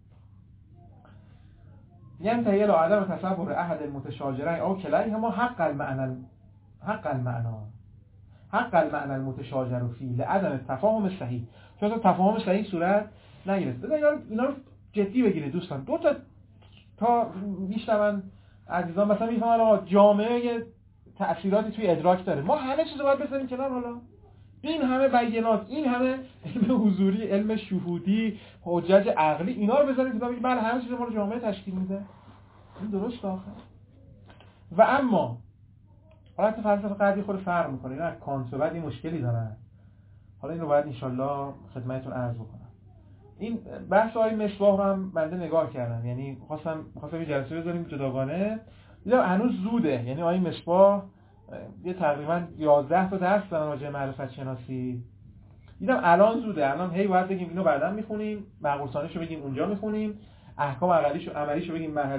یعنی تا یه عدم تصور احد المتشاجرین او کلیهما حق المعنى حق المعنى حق المعنى المتشاجر فی لعدم تفاهم صحیح. چون تفاهم صحیح صورت نگرفت. بذار اینا رو جدی بگیرید دوستان. دو تا تا میشنون عزیزان مثلا میفهمن آقا جامعه تأثیراتی توی ادراک داره، ما همه چیزو باید بذاریم کنار. حالا این همه بیانات، این همه علم حضوری، علم شهودی، حجج عقلی، اینا رو بذاریم کنار، بگیم بله همه چیز ما رو جامعه تشکیل میده. این درست آخه. و اما حالت فلسفه قدری خود فرق میکنه. اینا کانت بعد این مشکلی دارن. حالا این رو باید ان شاءالله خدمتتون عرض بکنم. این بحث های مصباح رو هم بنده نگاه کردم، یعنی خواستم خواستم یه جلسه بذاریم جداگانه. دیدم هنوز زوده، یعنی آقای مصباح یه تقریبا یازده تا درس دارن راجع به معرفت شناسی. دیدم الان زوده، الان هی باید بگیم اینو بعداً میخونیم، معقول ثانیشو بگیم اونجا میخونیم، احکام عقلیشو عملیشو بگیم مرحله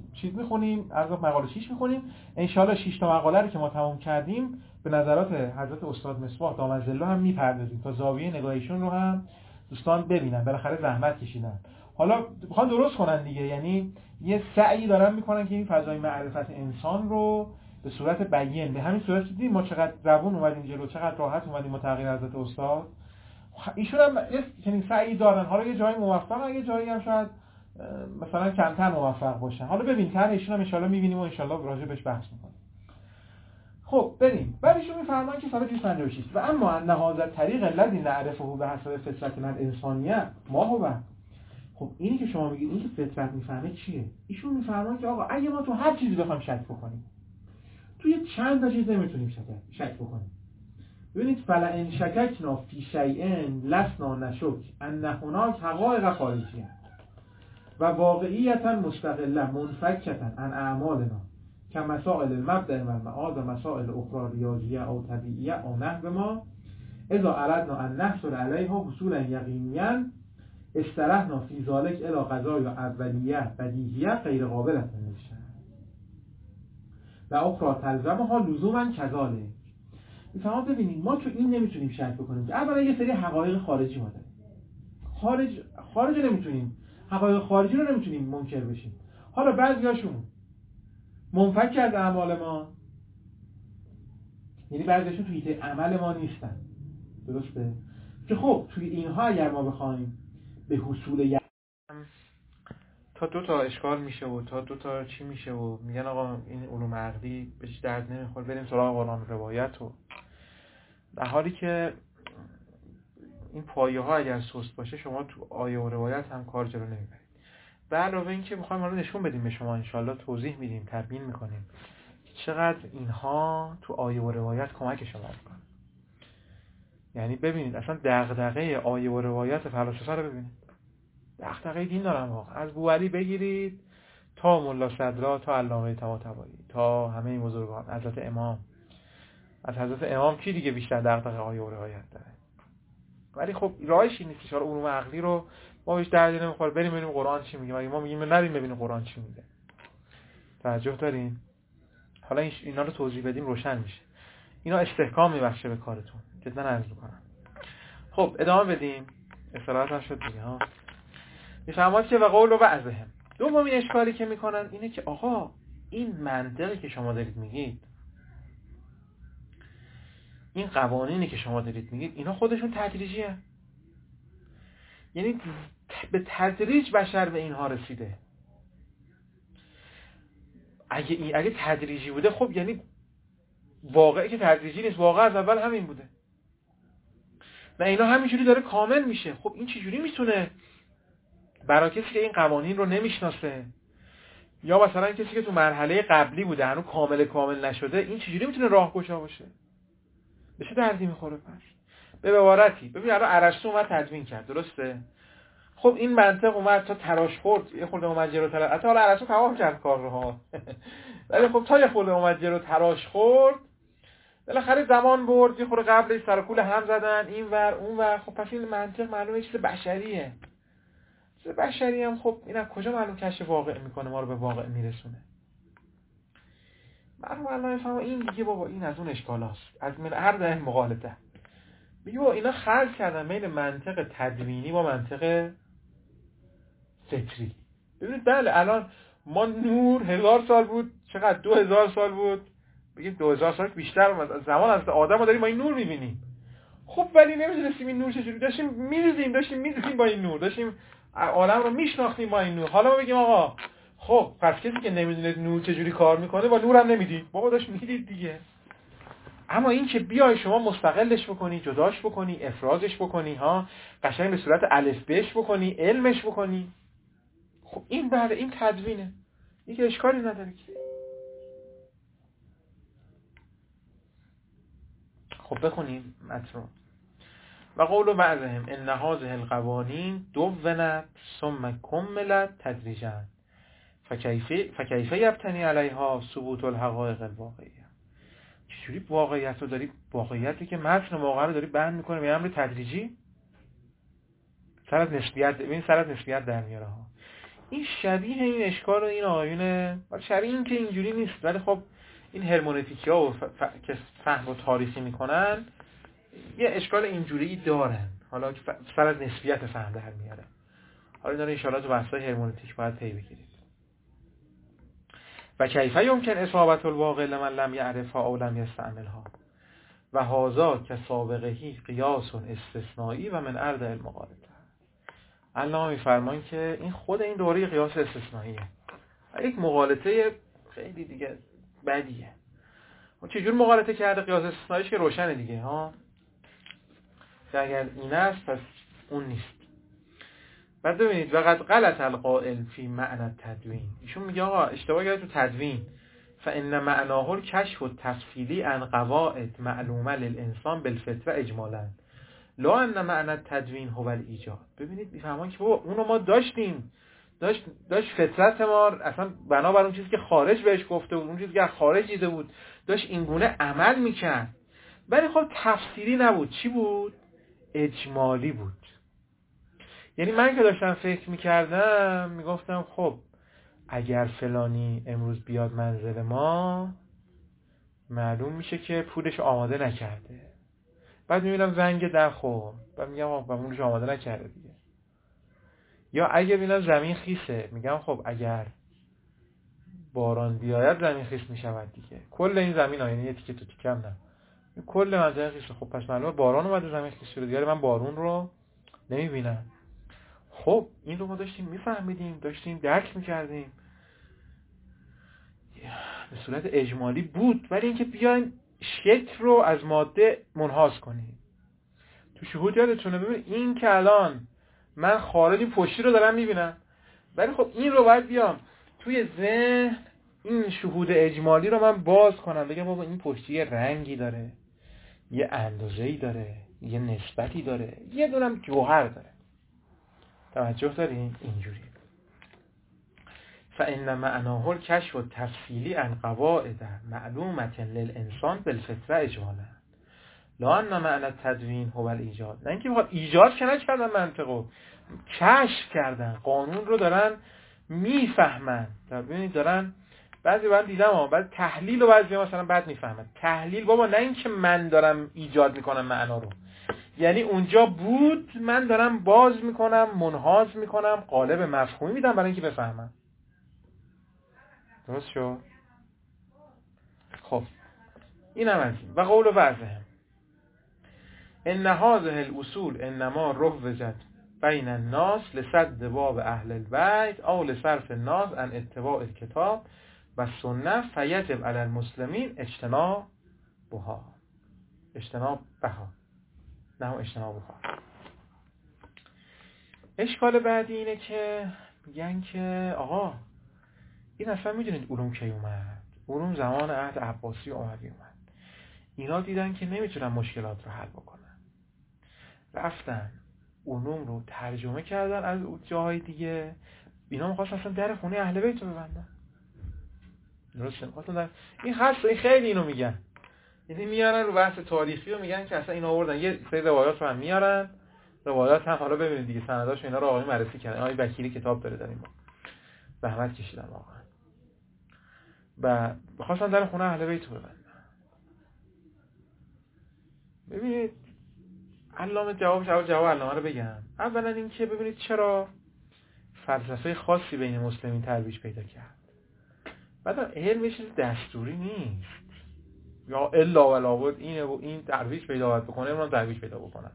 چیز میخونیم، از مقاله شش میخونیم. انشالله شش تا مقاله رو که ما تمام کردیم به نظرات حضرت استاد مصباح دامن‌الله هم میپردازیم تا زاویه نگاهشون رو هم دوستان ببینن. بالاخره زحمت کشیدن، حالا میخوان درست کنن دیگه، یعنی یه سعی دارن میکنن که این فضای معرفت انسان رو به صورت بیان، به همین صورت که دیدیم ما چقدر روون اومدیم جلو، چقدر راحت اومدیم با تغییر حضرت استاد. ایشون هم یعنی سعی دارن، حالا یه جایی موفقن، یه جایی هم شاید مثلا کمتر موفق باشن. حالا ببین طرح ایشون هم ان شاءالله میبینیم و ان شاءالله راجع بهش بحث میکنیم. خب بریم. بعد ایشون میفرمایند که صفحه دویست و پنجاه و شش و اما ان هذا الطریق الذی نعرفه به حسب فطرتنا الانسانیه ما هو. خب اینی که شما میگید این که فطرت میفهمه چیه؟ ایشون میفرمایند که آقا اگه ما تو هر چیزی بخوایم شک بکنیم، توی چند تا چیز نمیتونیم شک شک بکنیم. ببینید فلا ان شککنا فی شیء لسنا نشک ان هناک حقایق خارجیه و واقعیتا مستقله منفکتا عن اعمالنا كمسائل المبدأ و المعاد و مسائل اخرى ریاضیه او طبیعیه او نحو ما اذا اردنا ان نحصل علیها حصولا یقینیا استرحنا فی ذلک الی قضایا اولیه بدیهیه غیر قابلة للشک و اخرى تلزمها لزوما کذالک. میفهمم ببینید ما تو این نمیتونیم شک بکنیم که اولا یه سری حقایق خارجی ما داریم، خارج خارج نمیتونیم، حقایق خارجی رو نمیتونیم منکر بشیم. حالا بعضیاشون منفک از اعمال ما، یعنی بعضیاشون توی ایده عمل ما نیستن، درسته؟ که خب توی اینها اگر ما بخوایم به حصول ی... تا دو تا اشکال میشه و تا دو تا چی میشه و میگن آقا این علوم عقلی بهش درد نمیخوره، بریم سراغ قرآن روایت. و در حالی که این پایه ها اگر سست باشه شما تو آیه و روایت هم کار جلو نمیبرید. به علاوه این که میخوایم حالا نشون بدیم به شما، انشالله توضیح میدیم، تبیین میکنیم چقدر اینها تو آیه و روایت کمک شما میکنه. یعنی ببینید اصلا دغدغه آیه و روایت فلاسفه رو ببینید، دغدغه دین دارن واقعا. از بوعلی بگیرید تا ملا صدرا تا علامه طباطبایی تا همه این بزرگان، حضرت امام، از حضرت امام کی دیگه بیشتر دغدغه آیه و روایت داره؟ ولی خب راهش این نیست که علوم عقلی رو ما بهش درد نمیخوره، بریم ببینیم قرآن چی میگه. مگه ما میگیم نریم ببینیم قرآن چی میگه؟ توجه دارین؟ حالا اینا رو توضیح بدیم روشن میشه. اینا استحکام میبخشه به کارتون، جدا عرض میکنم. خب ادامه بدیم، اصطلاحات هم شد دیگه ها. میفهمید که و قول و بعضهم. دومین اشکالی که میکنن اینه که آقا این منطقی که شما دارید میگید، این قوانینی که شما دارید میگید، اینا خودشون تدریجیه. یعنی به تدریج بشر به اینها رسیده. اگه این اگه تدریجی بوده خب یعنی واقعی که تدریجی نیست، واقع از اول همین بوده و اینا همینجوری داره کامل میشه. خب این چجوری میتونه برای کسی که این قوانین رو نمیشناسه یا مثلا کسی که تو مرحله قبلی بوده هنوز کامل کامل نشده، این چجوری میتونه راهگشا باشه؟ به چه دردی میخوره پس؟ به عبارتی ببین الان ارسطو اومد تدوین کرد، درسته؟ خب این منطق اومد تا تراش خورد، یه خورده اومد جلو تراش، حتی حالا ارسطو تمام کرد کار رو ها ولی خب تا یه خورده اومد جلو تراش خورد، بالاخره زمان برد، یه خورده قبلش سر کول هم زدن این ور اون ور. خب پس این منطق معلومه چیز بشریه. چیز بشری هم خب این از کجا معلوم کشف واقع میکنه، ما رو به واقع میرسونه؟ معلوم الله میفهمه این دیگه بابا این از اون اشکالاست، از من هر ده مقالطه. میگه بابا اینا خلط کردن بین منطق تدوینی با منطق فطری. ببینید بله الان ما نور هزار سال بود، چقدر دو هزار سال بود، بگیم دو هزار سال بیشتر از زمان از آدم ما داریم ما این نور میبینیم. خب ولی نمیدونستیم این نور چجوری، داشتیم میریزیم داشتیم میریزیم با این نور، داشتیم عالم رو میشناختیم با این نور. حالا ما بگیم آقا خب پس کسی که نمیدونه نور چجوری کار میکنه با نور هم نمیدید، بابا داشت میدید دیگه. اما این که بیای شما مستقلش بکنی، جداش بکنی، افرازش بکنی ها، قشنگ به صورت الف بهش بکنی، علمش بکنی، خب این بله این تدوینه، این که اشکالی نداره که. خب بخونیم متن. و قول بعضهم ان هذه القوانین دونت ثم کملت تدریجا فکیف فکیف یبتنی علیها ثبوت الحقایق الواقعیه. چجوری واقعیت رو داری، واقعیتی که متن واقعا رو داری بیان میکنه به امر تدریجی، سر از نسبیت، ببین سر از نسبیت در میاره ها. این شبیه این اشکال این آیونه، شبیه این که اینجوری نیست، ولی خب این هرمونتیکی ها و ف... ف... که فهم و تاریخی میکنن یه اشکال اینجوری دارن، حالا که سر از نسبیت فهم در میاره. حالا داره انشاءالله تو بحثای هرمونتیک باید پی بگیرید. و کیف یمکن اصابت الواقع لمن لم یعرفها او لم یستعملها و هذا که سابقهی قیاس استثنایی و من ارد المقالطه. الله میفرمان که این خود این دوره قیاس استثنائیه، یک مقالطه خیلی دیگه بدیه. و چجور مقالطه کرده؟ قیاس استثنائیش که روشنه دیگه ها، که اگر این است پس اون نیست. بعد ببینید وقد غلط القائل فی معنی التدوین، ایشون میگه آقا اشتباه کرده تو تدوین. فان معناه الکشف التفصیلی عن قواعد معلومه للانسان بالفطره اجمالا لا ان معنی التدوین هو الایجاد. ببینید میفهمان که بابا اونو ما داشتیم، داشت داشت فطرت ما اصلا بنابر اون چیزی که خارج بهش گفته بود، اون چیزی که خارج دیده بود داشت اینگونه عمل میکرد، ولی خب تفصیلی نبود. چی بود؟ اجمالی بود. یعنی من که داشتم فکر میکردم میگفتم خب اگر فلانی امروز بیاد منزل ما معلوم میشه که پولش آماده نکرده. بعد میبینم زنگ در خورد، بعد میگم آقا پولش آماده نکرده دیگه. یا اگه ببینم زمین خیسه میگم خب اگر باران بیاید زمین خیس میشود دیگه. کل این زمین ها، یعنی یه تیکه تو تیکه هم نه، کل منطقه خیسه. خب پس معلومه باران اومده زمین خیس شده دیگه، من بارون رو نمیبینم. خب این رو ما داشتیم میفهمیدیم، داشتیم درک میکردیم، به صورت اجمالی بود. ولی اینکه بیاین شکل رو از ماده منحاز کنیم. تو شهود یادتونه ببین این که الان من خارج این پشتی رو دارم میبینم، ولی خب این رو باید بیام توی ذهن این شهود اجمالی رو من باز کنم، بگم بابا این پشتی یه رنگی داره، یه اندازه‌ای داره، یه نسبتی داره، یه دونم جوهر داره. توجه دارین؟ اینجوری. فإن معناه الكشف التفصیلی عن قواعد معلومة للانسان بالفطره اجمالا لا ان معنی التدوین هو الایجاد. نه اینکه بخواد ایجاد که نکردن، منطقو کشف کردن، قانون رو دارن میفهمن. ببینید دارن بعضی وقت دیدم ها، بعد تحلیل و بعضی مثلا بعد میفهمن. تحلیل بابا نه اینکه من دارم ایجاد میکنم معنا رو، یعنی اونجا بود من دارم باز میکنم، منحاز میکنم، قالب مفهومی میدم برای اینکه بفهمم. درست شد؟ خب این هم از این. و قول و وضعهم ان هذه الاصول انما روجت بین الناس لسد باب اهل البیت او لصرف الناس عن اتباع الكتاب و سنت فیجب علی المسلمین اجتنابها اجتناب بها نه اجتنابها. اشکال بعدی اینه که میگن که آقا این اصلا میدونید علوم کی اومد؟ علوم زمان عهد عباسی اومدی اومد. اینا دیدن که نمیتونن مشکلات رو حل بکنن، رفتن علوم رو ترجمه کردن از جاهای دیگه. اینا میخواستن اصلا در خونه اهل بیت رو ببندن. درسته؟ میخواستن در... این خاص این خیلی اینو میگن، یعنی میارن رو بحث تاریخی رو میگن که اصلا اینا آوردن یه سری روایات رو هم میارن. روایات هم حالا ببینید دیگه سنداش اینا رو آقای معرفی کردن. آقای وکیلی کتاب داره در این باب، زحمت کشیدن واقعا و میخواستن در خونه اهل بیت رو ببندن. ببینید علامه جواب جواب جواب علامه رو بگم. اولا این که ببینید چرا فلسفه خاصی بین مسلمین ترویج پیدا کرد. بعدم علم یه چیز دستوری نیست یا الا ولا بود اینه و این ترویج پیدا باید بکنه اونم ترویج پیدا بکنن.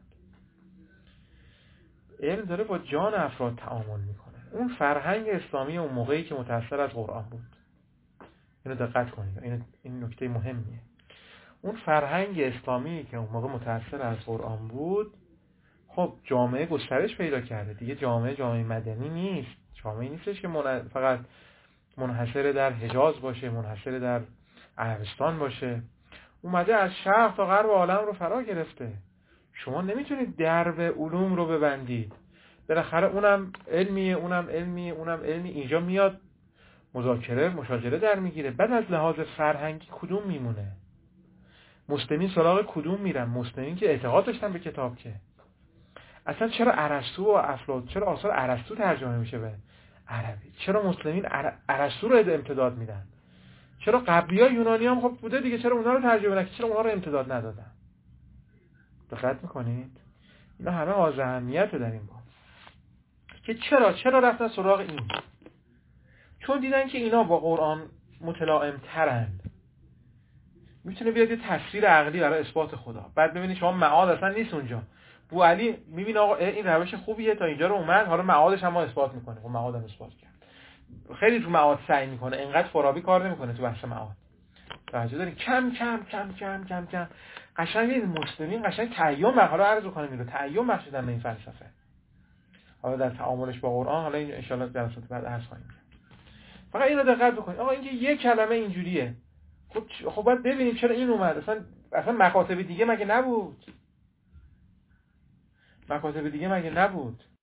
علم داره با جان افراد تعامل میکنه. اون فرهنگ اسلامی اون موقعی که متأثر از قرآن بود، اینو دقت کنید، این این نکته مهمیه. اون فرهنگ اسلامی که اون موقع متأثر از قرآن بود، خب جامعه گسترش پیدا کرده دیگه. جامعه جامعه مدنی نیست، جامعه نیستش که من... فقط منحصر در حجاز باشه، منحصر در عربستان باشه. اومده از شرق تا غرب عالم رو فرا گرفته. شما نمیتونید درب علوم رو ببندید. بالاخره اونم علمیه، اونم علمیه، اونم علمی. اینجا میاد مذاکره مشاجره در میگیره. بعد از لحاظ فرهنگی کدوم میمونه؟ مسلمین سراغ کدوم میرن؟ مسلمین که اعتقاد داشتن به کتاب. که اصلا چرا ارسطو و افلاطون، چرا آثار ارسطو ترجمه میشه به عربی. چرا مسلمین ارسطو رو امتداد میدن؟ چرا قبلی‌ها یونانی هم خب بوده دیگه، چرا اونا رو ترجمه نکردن؟ چرا اونا رو امتداد ندادن؟ دقت میکنید؟ اینا همه از اهمیته در این باب. که چرا چرا رفتن سراغ این؟ چون دیدن که اینا با قرآن متلائم ترند. میتونه بیاد یه تصویر عقلی برای اثبات خدا. بعد ببینید شما معاد اصلا نیست اونجا. بو علی میبینه آقا این روش خوبیه تا اینجا رو اومد، حالا معادش هم ما اثبات میکنه. خب معاد هم اثبات کرد. خیلی تو معاد سعی میکنه، اینقدر فارابی کار نمیکنه تو بحث معاد. توجه دارین؟ کم کم کم کم کم کم قشنگ این مسلمین قشنگ تعیین حالا عرض کنم اینو تعیین بخشیدن به این فلسفه. حالا در تعاملش با قرآن، حالا این ان شاء الله جلسات بعد عرض خواهیم کرد. فقط اینو دقت بکنید. آقا اینکه یک کلمه اینجوریه، خب خب باید ببینیم چرا این اومد. اصلا اصلا مکاتب دیگه مگه نبود؟ مکاتب دیگه مگه نبود؟